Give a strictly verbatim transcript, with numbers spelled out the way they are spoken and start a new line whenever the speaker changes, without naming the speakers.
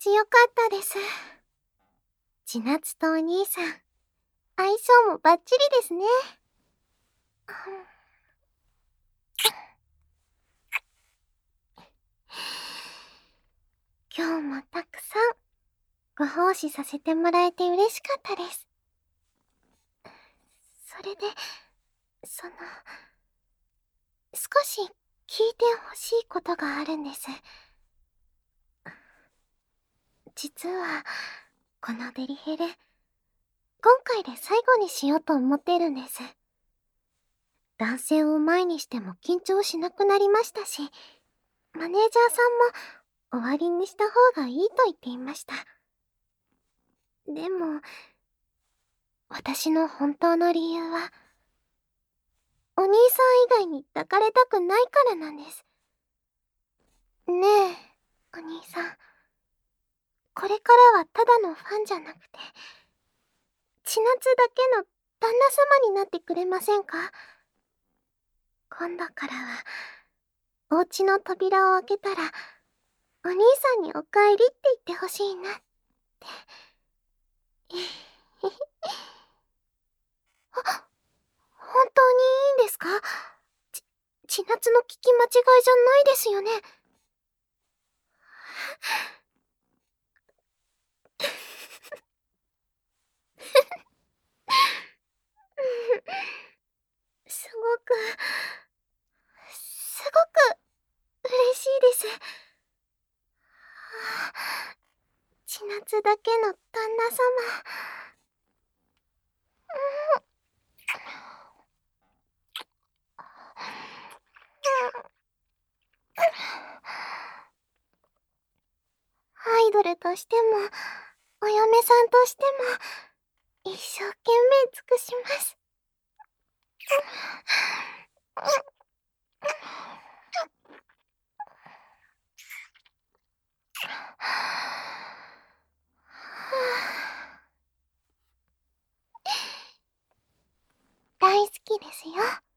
よかったです。千夏とお兄さん、相性もバッチリですね。今日もたくさんご奉仕させてもらえて嬉しかったです。それで、その、少し聞いてほしいことがあるんです。実は、このデリヘル、今回で最後にしようと思ってるんです。男性を前にしても緊張しなくなりましたし、マネージャーさんも終わりにした方がいいと言っていました。でも、私の本当の理由は、お兄さん以外に抱かれたくないからなんです。ねえ、お兄さん。これからはただのファンじゃなくて、千夏だけの旦那様になってくれませんか？今度からは、お家の扉を開けたら、お兄さんにお帰りって言ってほしいなって。あ、本当にいいんですか？ち、千夏の聞き間違いじゃないですよね。すごく、すごく嬉しいです。千夏だけの旦那様。アイドルとしても、お嫁さんとしても、一生懸命尽くします。大好きですよ。